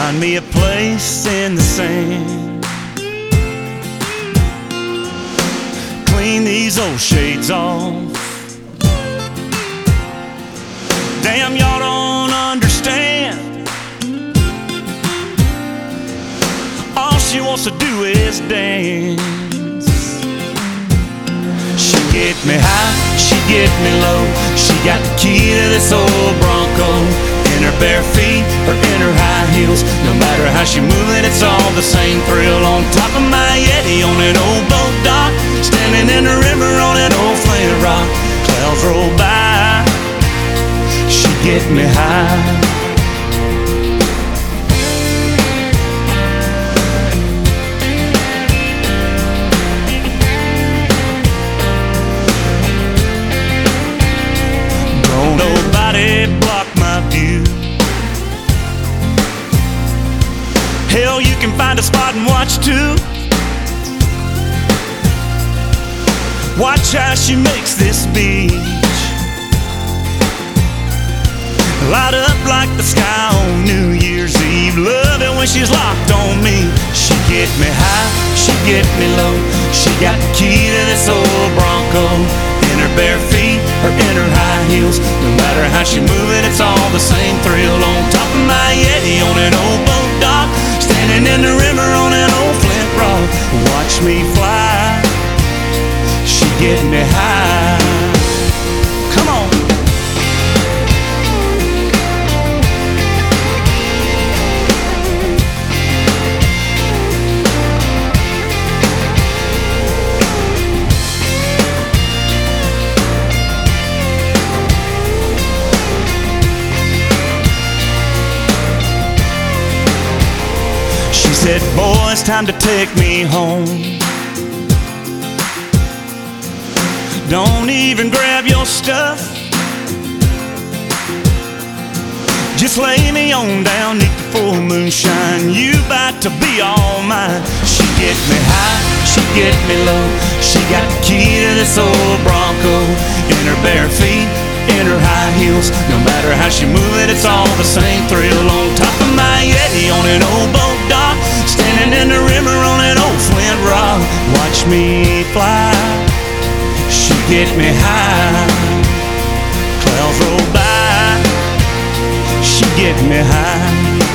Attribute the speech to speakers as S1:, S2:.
S1: Find me a place in the sand. Clean these old shades off. Damn, y'all don't understand. All she wants to do is dance. She get me high, she get me low. She got the key to this old Bronco. In her bare feet or in her high heels, no matter how she move it, it's all the same thrill. On top of my Yeti on an old boat dock, standing in the river on that old Flint rock. Clouds roll by, she get me high. Hell, you can find a spot and watch too. Watch how she makes this beach light up like the sky on New Year's Eve. Love it when she's locked on me. She get me high, she get me low. She got the key to this old Bronco. In her bare feet or in her high heels, no matter how she move it, it's all the same thrill. On top of my Yeti on an old boat dock, standing in the river on an old Flint rock. Watch me fly, she get me high. Come on. She said, boy, it's time to take me home. Don't even grab your stuff, just lay me on down neath the full moonshine. You about to be all mine. She get me high, she get me low. She got the key to this old Bronco. In her bare feet, in her high heels, no matter how she move it, it's all the same thrill. On top of my Yeti on an old boat dock, standing in the river on an old Flint rock. Watch me fly, she get me high. Clouds roll by, she get me high.